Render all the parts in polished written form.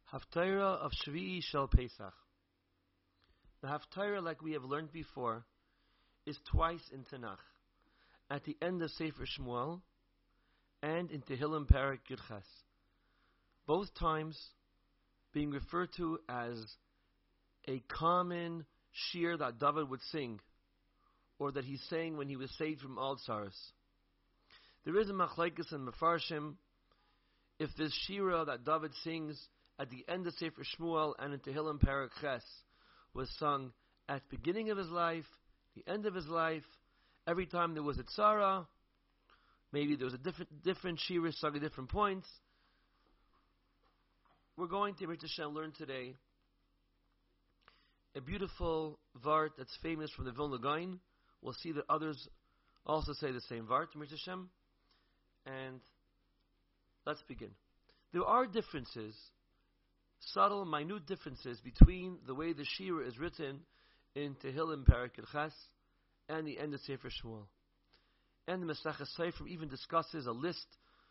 Haftarah of Shvi'i Shel Pesach. The Haftarah, like we have learned before, is twice in Tanakh. At the end of Sefer Shmuel and in Tehillim Parak Yud Ches. Both times being referred to as a common shir that David would sing, or that he sang when he was saved from all tsaros. There is a machlekes in Mefarshim if this shira that David sings at the end of Sefer Shmuel and in Tehillim Parak Ches was sung at the beginning of his life, the end of his life, every time there was a tzara, maybe there was a different shira sung at different points. We're going to learn today a beautiful vart that's famous from the Vilna Gaon. We'll see that others also say the same vart, and let's begin. There are differences, subtle, minute differences between the way the shira is written in Tehillim Parak Yud Ches and the end of Sefer Shmuel. And the Masechah Sefer even discusses a list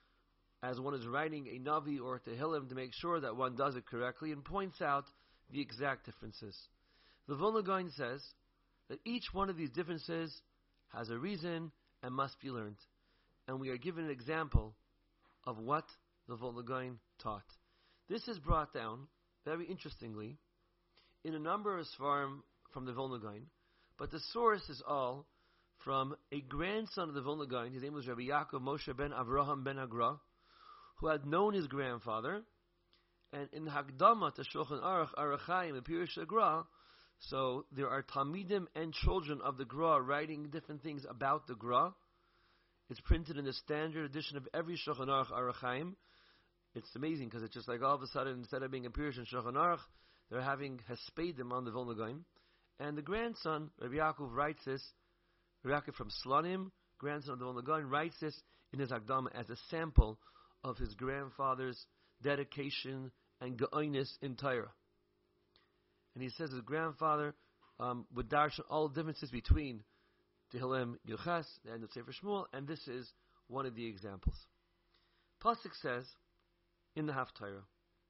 as one is writing a Navi or a Tehillim to make sure that one does it correctly and points out the exact differences. The Vilna Gaon says that each one of these differences has a reason and must be learned. And we are given an example of what the Vilna Gaon taught. This is brought down, very interestingly, in a number of Svarim from the Vilna Gaon, but the source is all from a grandson of the Vilna Gaon. His name was Rabbi Yaakov Moshe ben Avraham ben Agra, who had known his grandfather, and in Hagdama to Shulchan Aruch Arachayim and Pirush Gra, so there are Talmidim and children of the Gra writing different things about the Gra. It's printed in the standard edition of every Shulchan Aruch Arachayim. It's amazing because it's just like all of a sudden, instead of being a Pirush and Shulchan Aruch, they're having Hespedim on the Vilna Gaon. And the grandson, Rabbi Yaakov, writes this, Rabbi Yaakov from Slonim, grandson of the Vilna Gaon, writes this in his Hagdama as a sample of his grandfather's dedication and Gaonis in Torah. And he says his grandfather would darshan all differences between Tehillim Yud Ches, the end of Sefer Shmuel, and this is one of the examples. Pasuk says in the Haftarah,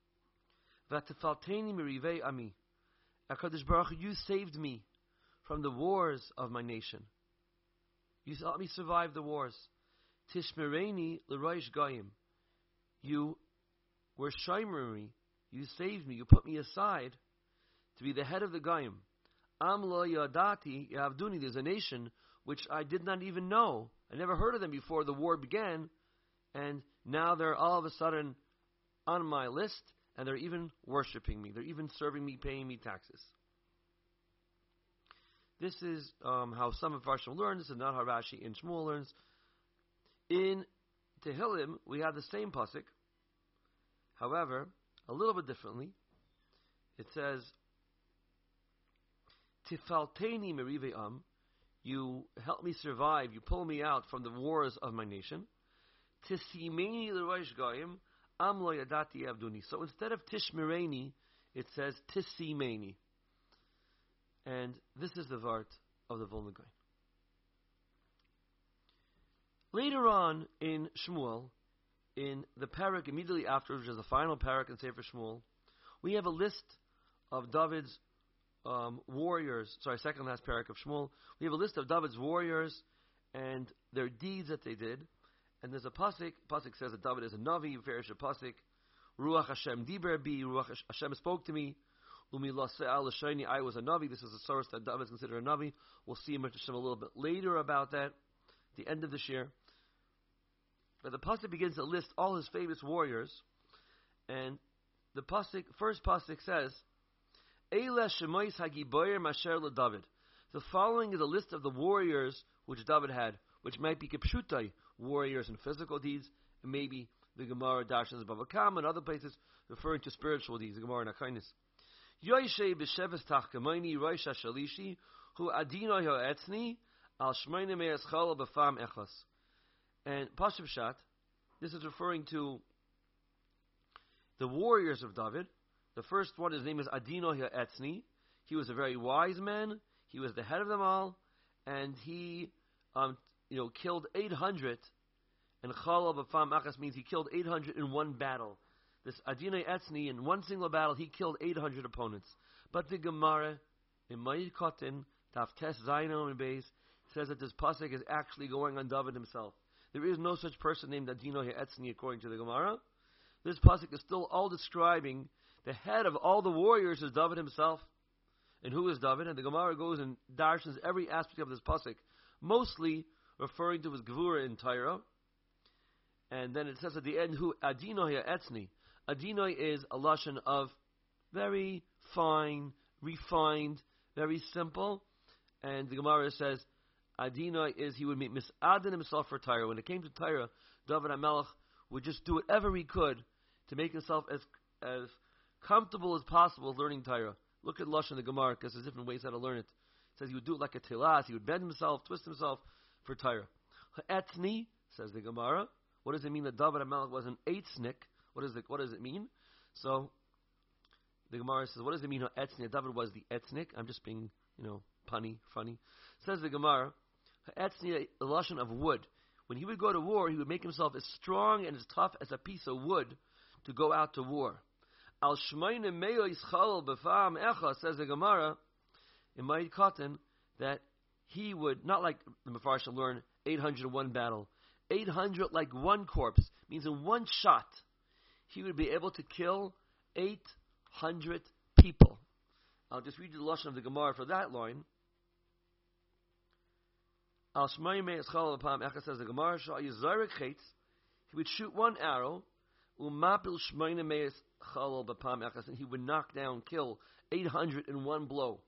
"V'atefalteni mirivei ami." HaKadosh Baruch Hu, you saved me from the wars of my nation. You helped me survive the wars. Tishmereni l'roish goyim. You were shaymerni. You saved me. You put me aside to be the head of the goyim. Am lo yadati yavduni. There's a nation which I did not even know. I never heard of them before the war began, and now they're all of a sudden on my list, and they're even worshipping me. They're even serving me, paying me taxes. This is how some of Farshim learn. This is not how Rashi in Shmuel learns. In Tehillim, we have the same pasuk. However, a little bit differently. It says, Tifalteni merive am. You help me survive. You pull me out from the wars of my nation. Tisimeni l'roish goyim. Am lo yadati avduni. So instead of tishmereni, it says tisimeni. And this is the vart of the Vilna Gaon. Later on in Shmuel, in the parak immediately after, which is the final parak in Sefer Shmuel, we have a list of David's warriors. Sorry, second last parak of Shmuel. We have a list of David's warriors and their deeds that they did. And there's a pasuk. Pasuk says that David is a navi. Verish a pasuk. Ruach Hashem diber bi. Ruach Hashem spoke to me. Umi lasa'al l'shayni. I was a navi. This is a source that David is considered a navi. We'll see him a little bit later about that. At the end of this year. But the pasuk begins to list all his famous warriors, and the first pasuk says, "Eila shemois hagiboyer masher leDavid." The following is a list of the warriors which David had, which might be kipshutai, warriors and physical deeds, and maybe the Gemara darshans Bava Kama and other places referring to spiritual deeds, the Gemara and Akainis. Yoishe b'sheves tachkamayni roish hashalishi hu adino yoetzni al shmeine me'es chala b'fam echlas. And Pashup Shat, this is referring to the warriors of David. The first one, his name is Adino Ha'etzni. He was a very wise man. He was the head of them all, and he, killed 800. And Chala B'fam Achas means he killed 800 in one battle. this Adinai Etzni, in one single battle, he killed 800 opponents. But the Gemara, in Ma'id Kotin, Taf Tes Zaino and Beis, says that this pasuk is actually going on David himself. There is no such person named Adinai Etzni according to the Gemara. This pasuk is still all describing the head of all the warriors is David himself. And who is David? And the Gemara goes and darshans every aspect of this pasuk, mostly referring to his Gevura in Tyra. And then it says at the end, who Adinai Etzni. Adinai is a lashon of very fine, refined, very simple. And the Gemara says, Adinai is he would misadin himself for Tyra. When it came to Tyra, David HaMelech would just do whatever he could to make himself as comfortable as possible learning Tyra. Look at lashon the Gemara, because there's different ways how to learn it. It says he would do it like a tilas. He would bend himself, twist himself for Tyra. Etzni, says the Gemara. What does it mean that David HaMelech was an eitznik? What does it mean? So the Gemara says, what does it mean? Etzni? David was the etznik. I'm just being, punny, funny. Says the Gemara, etzni, the lashon of wood. When he would go to war, he would make himself as strong and as tough as a piece of wood to go out to war. Al shmeine meyo ischal b'fam echa, says the Gemara in Ma'id Kotin, that he would, not like the Mefarshim learn 801 battle, 800 like one corpse, means in one shot, he would be able to kill 800 people. I'll just read you the lashon of the Gemara for that line. Al shmeine meyo ischal b'fam echa, says the Gemara, shal yizarek chetz, he would shoot one arrow, umapil shmeine meyo chalal b'pam echas, and he would knock down, kill 800 in one blow.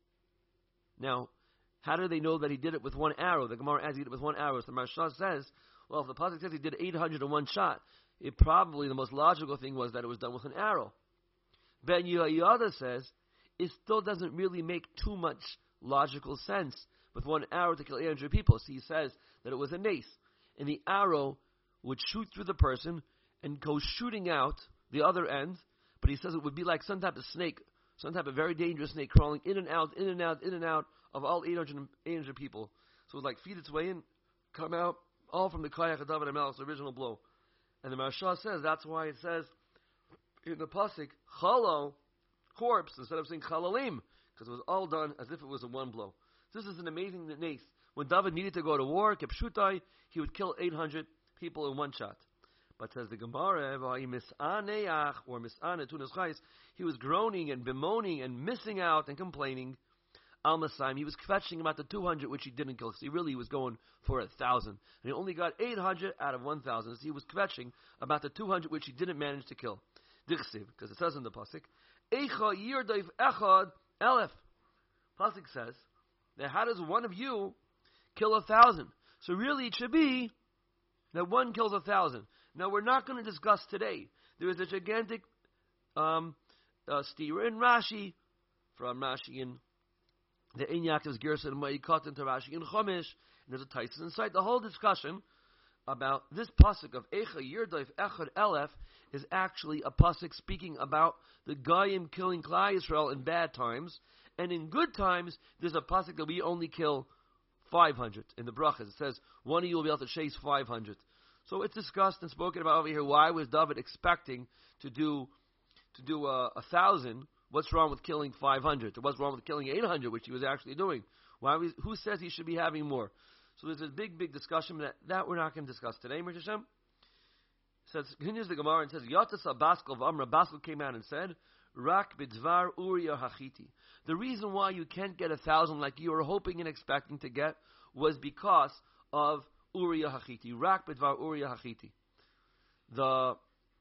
Now, how do they know that he did it with one arrow? The Gemara adds he did it with one arrow. So the Maharsha says, well, if the pasuk says he did 800 in one shot, it probably, the most logical thing was that it was done with an arrow. Ben Yehoyada says, it still doesn't really make too much logical sense with one arrow to kill 800 people. So he says that it was a nace, and the arrow would shoot through the person and go shooting out the other end, but he says it would be like some type of snake, some type of very dangerous snake crawling in and out, in and out, in and out of all 800 people. So it would like feed its way in, come out, all from the Kayach of David HaMelech's original blow. And the Maharsha says that's why it says in the pasuk chalal, corpse, instead of saying chalalim, because it was all done as if it was in one blow. This is an amazing nace. When David needed to go to war, kepshutai, he would kill 800 people in one shot. But says the Gemara, or he was groaning and bemoaning and missing out and complaining. Al-Masaim, he was kvetching about the 200 which he didn't kill. So he really was going for 1,000. And he only got 800 out of 1,000. So he was kvetching about the 200 which he didn't manage to kill. Dichsiv, because it says in the pasuk, Eicha yirdaif echad elef. Pasuk says that how does one of you kill 1,000? So really it should be that one kills 1,000. Now we're not going to discuss today. There is a gigantic stira in Rashi, from Rashi in the Inyaktiv's Gerson Ma'ikot into Rashi in Chumash, and there's a Tyson inside. The whole discussion about this pasuk of Eicha Yirdaif Echad Elef is actually a pasuk speaking about the Goyim killing Klal Yisrael in bad times, and in good times there's a pasuk that we only kill 500 in the brachas. It says one of you will be able to chase 500. So it's discussed and spoken about over here. Why was David expecting to do 1,000? What's wrong with killing 500? What's wrong with killing 800, which he was actually doing? Who says he should be having more? So there's a big discussion that we're not going to discuss today, Mir Hashem. Continues the Gemara and says, Yatasa Baskel V'Amra, Baskel came out and said, Rak b'dvar Uriah Hachiti. The reason why you can't get 1,000 like you were hoping and expecting to get was because of Uriah Hachiti. Rak b'dvar Uriah Hachiti. The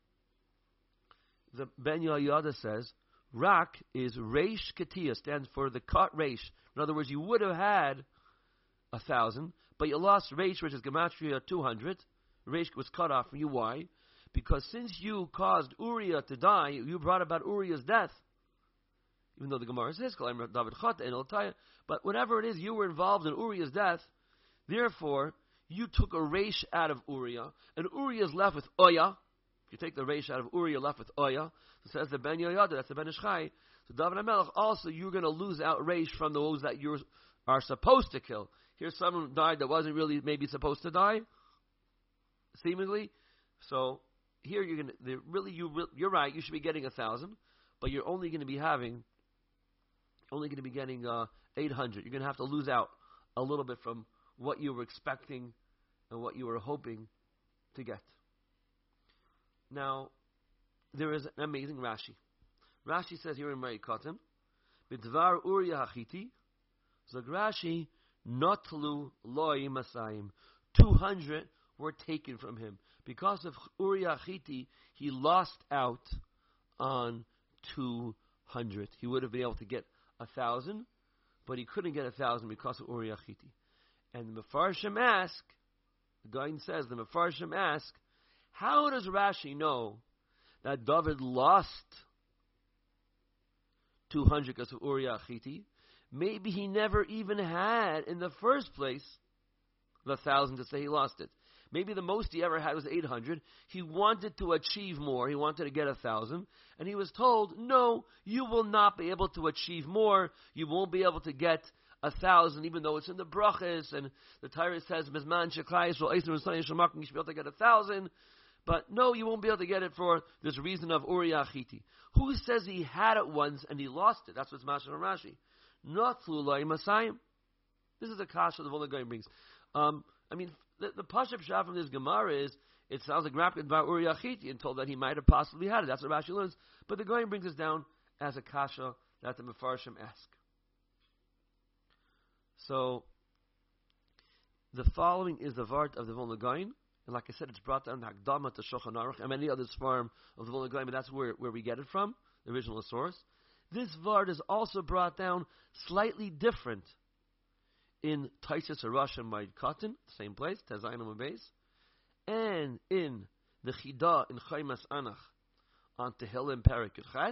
Ben Yehoyada says, Rak is Reish Ketia, stands for the cut Reish. In other words, you would have had 1,000, but you lost Reish, which is Gematria 200. Reish was cut off from you. Why? Because since you caused Uriah to die, you brought about Uriah's death. Even though the Gemara says, David Chata and Eltaya, but whatever it is, you were involved in Uriah's death. Therefore, you took a Reish out of Uriah, and Uriah is left with Oya. If you take the Reish out of Uriah, left with Oya. So says the Ben Yehoyada, that's the Ben Ish Chai. So David HaMelech, also you're going to lose out Reish from those that you are supposed to kill. Here's someone who died that wasn't really maybe supposed to die, seemingly. So here you're right. You should be getting 1,000, but you're only going to be getting 800. You're going to have to lose out a little bit from what you were expecting and what you were hoping to get. Now, there is an amazing Rashi. Rashi says here in Mari Katan, B'dvar Uriah Hachiti, Zog Rashi, Notlu Loi Masayim. 200 were taken from him. Because of Uriah Hachiti, he lost out on 200. He would have been able to get 1,000, but he couldn't get 1,000 because of Uriah Hachiti. And the Mefarshim ask, the Gaon says, the Mefarshim ask, how does Rashi know that David lost 200 because of Uriah Hachiti? Maybe he never even had, in the first place, the 1,000 to say he lost it. Maybe the most he ever had was 800. He wanted to achieve more. He wanted to get 1,000. And he was told, no, you will not be able to achieve more. You won't be able to get 1,000, even though it's in the brachas. And the Torah says, Mizman Sheklayis, you should be able to get 1,000. But no, you won't be able to get it for this reason of Uriah Hachiti. Who says he had it once and he lost it? That's what's Mashal and Rashi. Not Flulai Masayim. This is a kasha the Volga brings. The Pashup Shah from this Gemara is, it sounds like Rapid about Uriah Hachiti and told that he might have possibly had it. That's what Rashi learns. But the Goyim brings us down as a kasha that the Mefarshim ask. So, the following is the Vart of the Volga Goyim. And like I said, it's brought down Hagdama to Shulchan Aruch and many other farm of the Volga Goyim, but that's where we get it from, the original source. This Vart is also brought down slightly different in Taisus Arash and Ma'id Katan, same place, Tezayin and Beis, and in the Chidah in Chaimas Anach on Tehillim Perek Ches,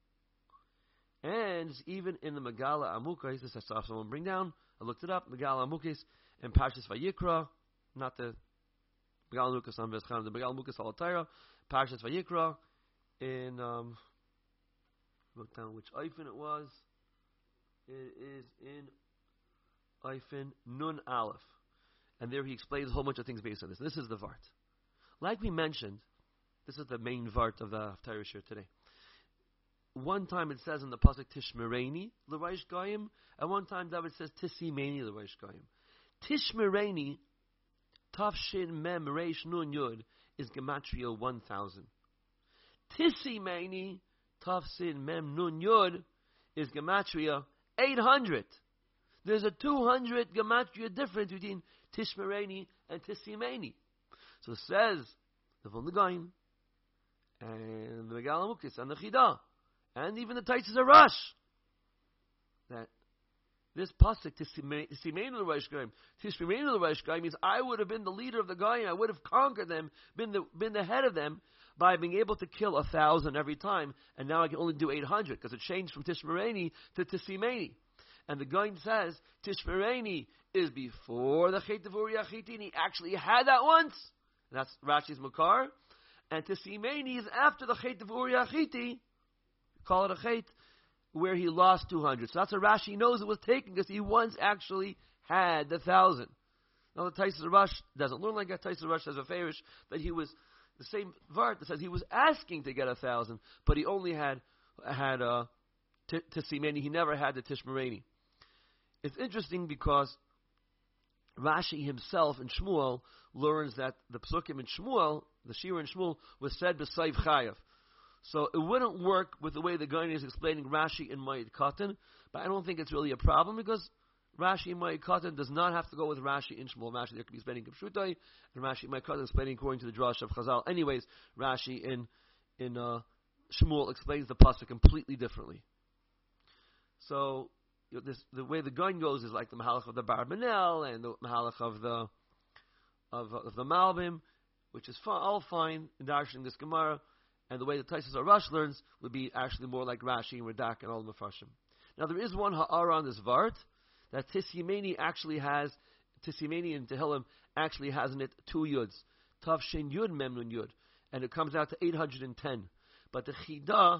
and even in the Megala Amukos. This has to have someone bring down. I looked it up. Megala Amukos and Parshas Vayikra, not the Megala Amukos on Veschan, the Megala Amukos Al Torah, Parshas Vayikra. In wrote down which Eifin it was. It is in Eifin Nun Aleph. And there he explains a whole bunch of things based on this. This is the Vart. Like we mentioned, this is the main Vart of the Torah Shir today. One time it says in the Pasuk Tishmereni L'Reish Goyim, and one time David says Tisimeni L'Reish Goyim. Tishmereni Tafshin Mem Reish Nun Yud is Gematria 1,000. Tisimeni Tafsin Mem Nun Yud is Gematria 800. There's a 200 Gematria difference between Tishmereni and Tisimeni. So it says the Volga Goyim and the Megala Amukos and the Chidah and even the Taisus Arash that this pasuk Tisimeni L'Reish Goyim, Tishmereni L'Reish Goyim means I would have been the leader of the Goyim. I would have conquered them, been the head of them by being able to kill 1,000 every time, and now I can only do 800 because it changed from Tishmereni to Tisimeni. And the Goyim says Tishmereni is before the Chet of Uriah Hachiti, and he actually had that once. And that's Rashi's Makar. And Tisimeni is after the Chet of Uriah Hachiti, call it a Chet, where he lost 200. So that's what Rashi knows it was taken because he once actually had the 1,000. Now the Taisus Arash doesn't learn like that. Taisus Arash has a farish that he was the same Vart that says he was asking to get 1,000, but he only had Tisimeni. He never had the Tishmereni. It's interesting because Rashi himself in Shmuel learns that the Psukim in Shmuel, the Shira in Shmuel, was said b'Sayv Chayav. So it wouldn't work with the way the Gaon is explaining Rashi in Ma'id Katan, but I don't think it's really a problem because Rashi in Ma'id Katan does not have to go with Rashi in Shmuel. Rashi there could be explaining Kipshutai, and Rashi in Ma'id Katan explaining according to the Drash of Chazal. Anyways, Rashi in Shmuel explains the pasuk completely differently. So the way the Gaon goes is like the Mahalach of the Barbanel and the Mahalach of the Malbim, which is all fine in darshaning this Gemara. And the way the Taisus Arash learns would be actually more like Rashi and Radak and all the Mefarshim. Now there is one ha'ara on this Vart that Tisimeni in Tehillim actually has in it 2 Yuds. Tav Shin Yud Mem Nun Yud. And it comes out to 810. But the Chidah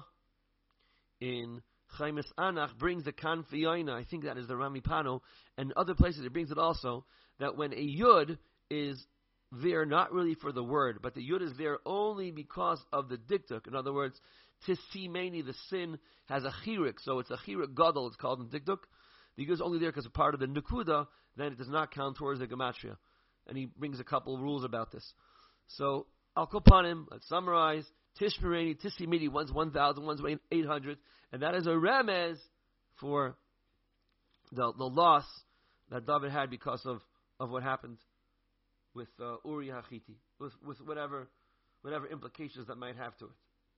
in Chaimas Anach brings the Kanfiyaina, I think that is the Ramipano, and other places it brings it also, that when a Yud is there not really for the word, but the Yud is there only because of the diktuk. In other words, Tisimeni, the sin, has a chirik, so it's a chirik gadol, it's called in diktuk. The Yud is only there because it's part of the Nukuda, then it does not count towards the Gematria. And he brings a couple of rules about this. So, Al Kopanim, let's summarize. Tishmereni, Tisimeni, one's 1,000, one's 800, and that is a remez for the loss that David had because of what happened with Uriah Hachiti, with whatever implications that might have to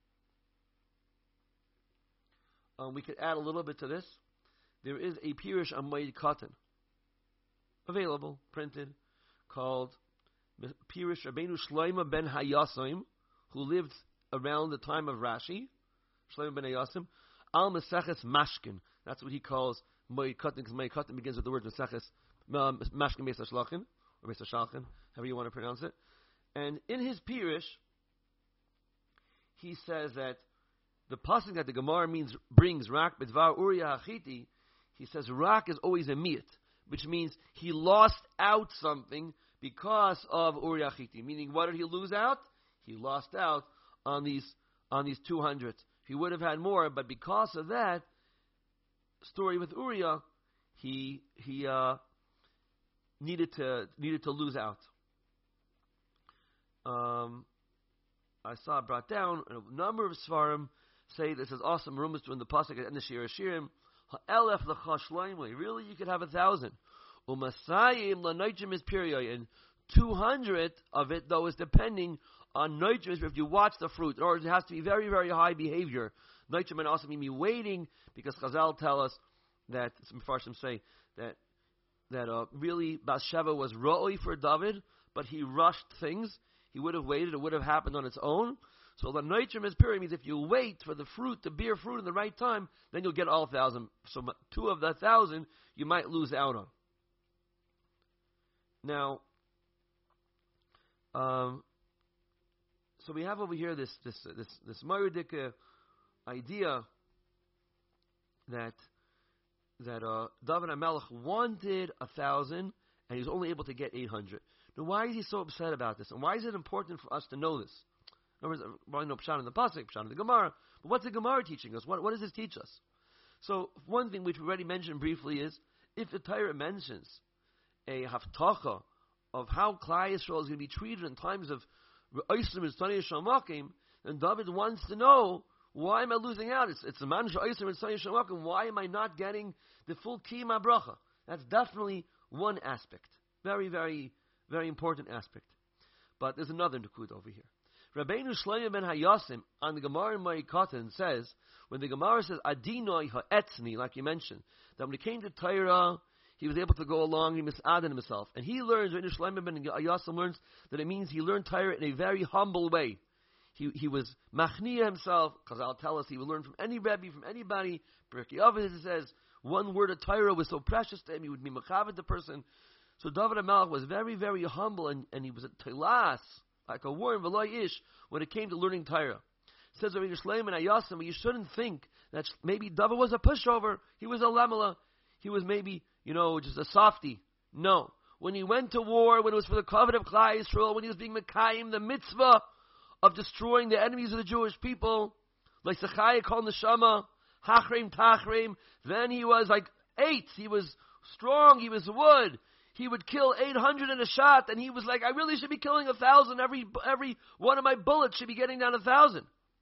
it. We could add a little bit to this. There is a Pirush Amoid Katan available, printed, called Pirush Rabbeinu Shlomo ben Hayasim, who lived around the time of Rashi, Shlomo ben Hayasim, Al Meseches Mashkin. That's what he calls Moed Katan, because Moed Katan begins with the word Meseches Mashkin Beis HaShlachin, or Beis HaShalchin, however you want to pronounce it. And in his Pirush, he says that the pasuk that the Gemara brings Rak B'dvar Uriah Hachiti, he says Rak is always a miyat, which means he lost out something because of Uriah Hachiti. Meaning, what did he lose out? He lost out on these 200. He would have had more, but because of that story with Uriah, he needed to lose out. I saw it brought down. A number of Svarim say this is awesome. Rumors in the pasuk and the Shir Hashirim. Ha'elef l'chashloimli. Really, you could have 1,000. Umasayim l'noichim is period, and 200 of it though is depending on noitrim. If you watch the fruit, in other words, it has to be very, very high behavior. Noitrim and also mean me waiting, because Chazal tell us that some Farshim say that really Bathsheba was roi for David, but he rushed things. He would have waited; it would have happened on its own. So the noitrim is period means if you wait for the fruit to bear fruit in the right time, then you'll get all 1,000. So 2 of the 1,000 you might lose out on. Now, so we have over here this Maridika idea that David HaMelech wanted 1,000 and he was only able to get 800. Now, why is he so upset about this? And why is it important for us to know this? In other words, well, I know Pshat in the Pasuk, Pshat in the Gemara, but what's the Gemara teaching us? What does this teach us? So, one thing which we already mentioned briefly is, if the Torah mentions a haftacha of how Klal Yisrael is going to be treated in times of Oisrim and Tzani Shamakim, then David wants to know, why am I losing out? It's the man Oisrim and Tzani Shamakim. Why am I not getting the full Kiyum HaBracha? That's definitely one aspect. Very, very, very important aspect. But there's another Nukud over here. Rabbeinu Shlomo ben Hayasim on the Gemara in Ma'ikatan says, when the Gemara says Adinoi ha'etzmi, like you mentioned, that when it came to Torah, he was able to go along, he misaden himself. And he learns, Rabbeinu Shlomo ben Hayasim learns that it means he learned Torah in a very humble way. He was machniya himself, because I'll tell us he would learn from any Rebbe, from anybody. Pirkei Avos, it says, one word of Torah was so precious to him, he would be mechavet the person. So David HaMelech was very, very humble, and he was a telas, like a warren v'loy ish, when it came to learning Torah. Says Rabbeinu Shlomo ben Hayasim, you shouldn't think that maybe David was a pushover. He was a lamela. He was maybe, just a softy. No. When he went to war, when it was for the covenant of Klal Yisrael, when he was being Mekayim, the mitzvah of destroying the enemies of the Jewish people, like Sechaya Kol Neshama, Hachreim Tachreim, then he was like 8. He was strong. He was wood. He would kill 800 in a shot, and he was like, I really should be killing 1,000. Every one of my bullets should be getting down 1,000.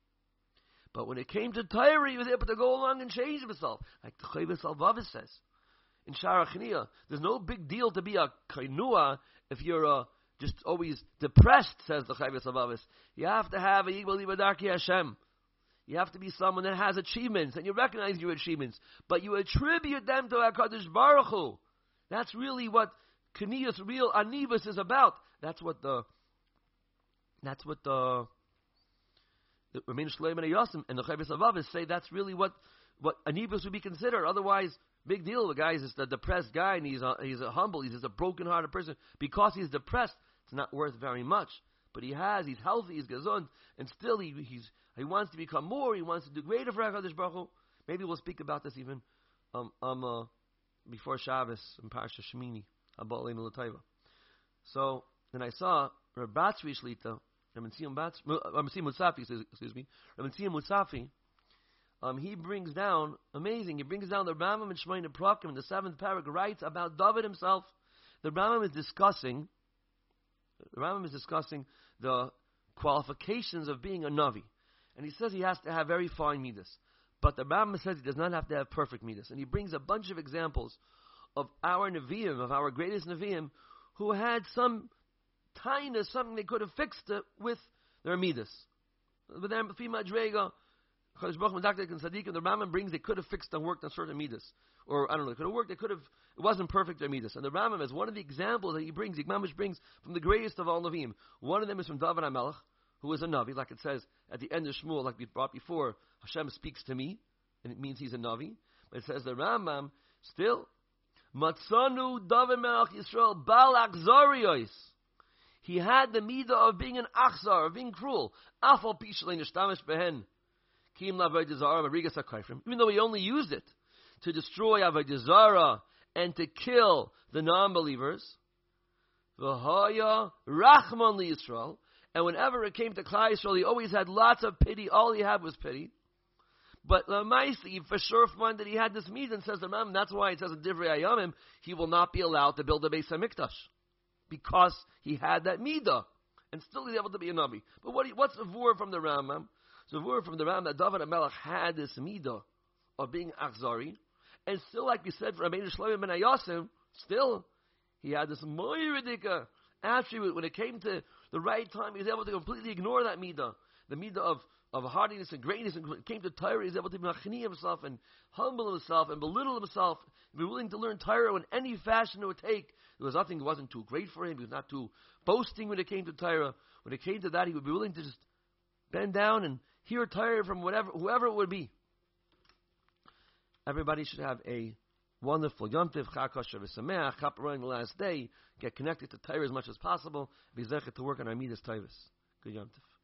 But when it came to Torah, he was able to go along and change himself. Like the Chovos HaLevavos says in Sha'ar HaChaniyah, there's no big deal to be a kainua if you're just always depressed, says the Chovos HaLevavos. You have to have a Yigbali B'darkei Hashem. You have to be someone that has achievements, and you recognize your achievements, but you attribute them to HaKadosh Baruch Hu. That's really what Kaniyas, real Anivus is about. That's what the Rabbeinu Shlomo ben Hayasim and the Chovos HaLevavos say. That's really what Anivus would be considered. Otherwise, big deal. The guy is just a depressed guy, and he's a humble. He's just a broken-hearted person. Because he's depressed, it's not worth very much. But he's healthy, he's gesund, and still he wants to become more. He wants to do greater for HaKadosh Baruch Hu. Maybe we'll speak about this even before Shabbos in Parsha Shemini. So then I saw Rabatzri Shlita, Rav Mutzafi, excuse me, Rav Mutzafi. He brings down, amazing, he brings down the Rambam and Shemona Prakim in the 7th paragraph, writes about David himself. The Rambam is discussing the qualifications of being a Navi. And he says he has to have very fine midas. But the Rambam says he does not have to have perfect midas. And he brings a bunch of examples of our Nevi'im, of our greatest Nevi'im, who had some tinus, something they could have fixed it with their midas. But then, the Rambam brings they could have fixed and worked on certain midas. Or, I don't know, it could have worked, it wasn't perfect, their midas. And the Rambam is one of the examples that he brings, Mamish brings from the greatest of all Nevi'im. One of them is from David HaMelech, who is a Navi, like it says at the end of Shmuel, like we brought before, Hashem speaks to me, and it means he's a Navi. But it says the Rambam, still, Matzanu David Melech Yisrael Bal Achzariyos. He had the midah of being an achzar, of being cruel. Afal Pishalei Nishtamish Behen. Kim Avodah Zarah Marigas HaKaifrim. Even though he only used it to destroy Avodah Zarah and to kill the non-believers. V'haya Rachman li Yisrael. And whenever it came to Klal Yisrael, he always had lots of pity. All he had was pity. But Lamaisi, for sure find that he had this midah, and says the Rambam, that's why it says in Divrei Hayamim, he will not be allowed to build a Beis HaMikdash. Because he had that midah. And still he's able to be a Navi. But what's the vur from the Rambam? So the vur from the Rambam that David HaMelech had this midah of being Achzari. And still, like we said, for Rabbeinu Shlomo ben Ayasim, still, he had this moiridika attribute. When it came to the right time, he was able to completely ignore that midah. The midah of hardiness and greatness. And when it came to Torah, he was able to machni himself and humble himself and belittle himself. And be willing to learn Torah in any fashion it would take. There was nothing that wasn't too great for him. He was not too boasting when it came to Torah. When it came to that, he would be willing to just bend down and hear Torah from whoever it would be. Everybody should have a wonderful Yom Tov, Chag Kosher V'Sameach, Chaparah in the last day, get connected to Torah as much as possible, be zeichet to work on our midas Torahs. Good Yom Tov.